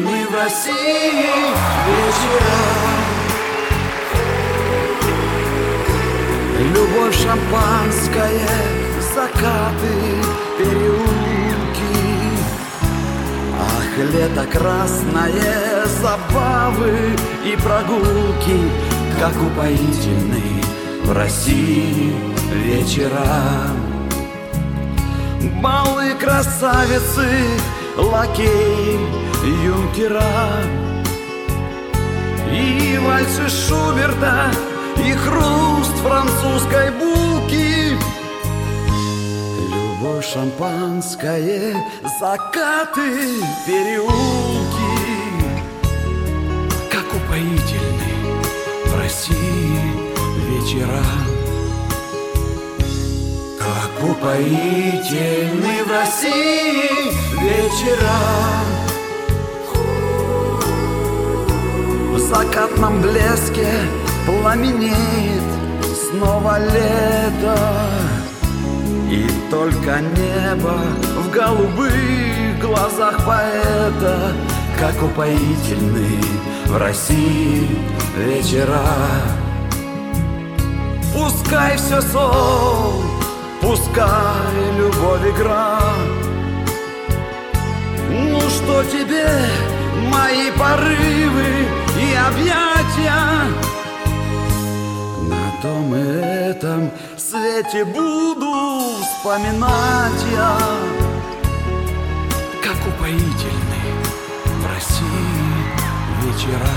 упоительны в России вечера. Любовь, шампанское, закаты, переулки. Ах, лето красное, забавы и прогулки, как упоительны в России вечера. Балы, красавицы, лакей, юнкера, и вальсы Шуберта, и хруст французской булки. Любовь, шампанское, закаты, переулки, как упоительны в России вечера. Как упоительны в России вечера. В закатном блеске пламенеет снова лето, и только небо в голубых глазах поэта. Как упоительны в России вечера. Пускай все сон, пускай любовь игра. Ну что тебе мои порывы и объятия? На том и этом свете буду вспоминать я. Как упоительны в России вечера.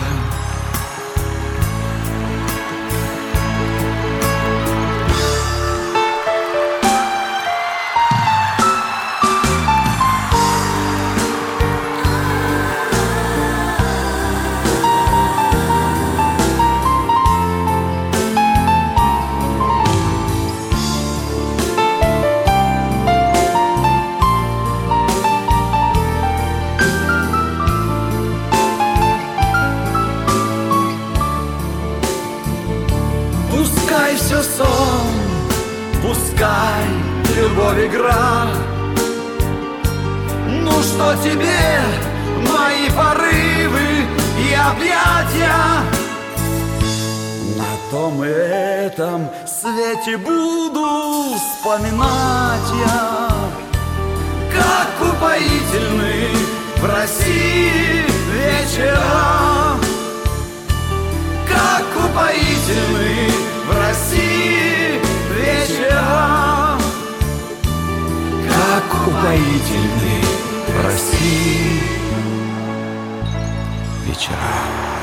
Пускай все сон, пускай любовь игра. Ну что тебе мои порывы и объятия? На том и этом свете буду вспоминать я. Как упоительны в России вечера. Как упоительны в России вечера. Как упоительны в России вечера.